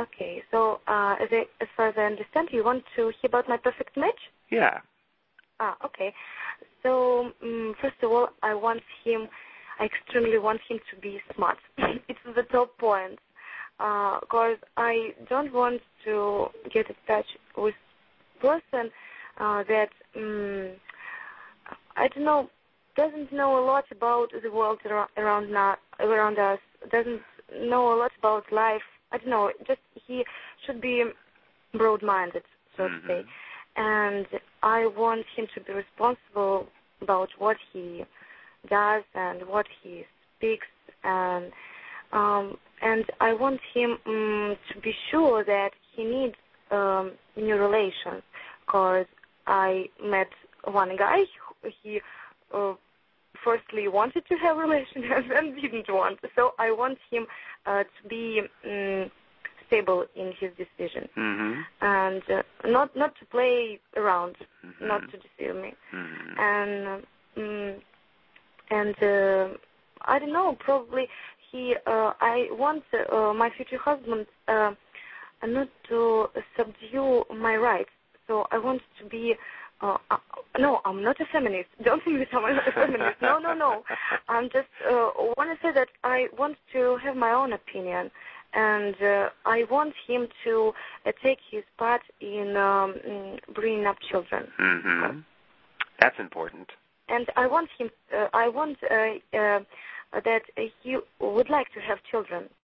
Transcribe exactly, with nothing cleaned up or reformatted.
Okay, so uh, as, I, as far as I understand, you want to hear about my perfect match? Yeah. Ah, okay. So, um, first of all, I want him, I extremely want him to be smart. It's the top point. Because uh, I don't want to get in touch with a person uh, that, um, I don't know, doesn't know a lot about the world around, now, around us, doesn't know a lot about life. I don't know, just he should be broad-minded, so mm-hmm. to say. And I want him to be responsible about what he does and what he speaks, and um, and I want him um, to be sure that he needs um, new relations, because I met one guy, he uh, firstly wanted to have relations and didn't want, so I want him uh, to be um, stable in his decision, mm-hmm. and uh, not not to play around, mm-hmm. not to deceive me, mm-hmm. and um, and uh, I don't know. Probably he. Uh, I want uh, my future husband uh, not to subdue my rights. So I want to be. Uh, uh, no, I'm not a feminist. Don't think that I'm a feminist. No, no, no. I'm just uh, want to say that I want to have my own opinion. And uh, I want him to uh, take his part in um, bringing up children. Mm-hmm. That's important. And I want him. Uh, I want uh, uh, that he would like to have children.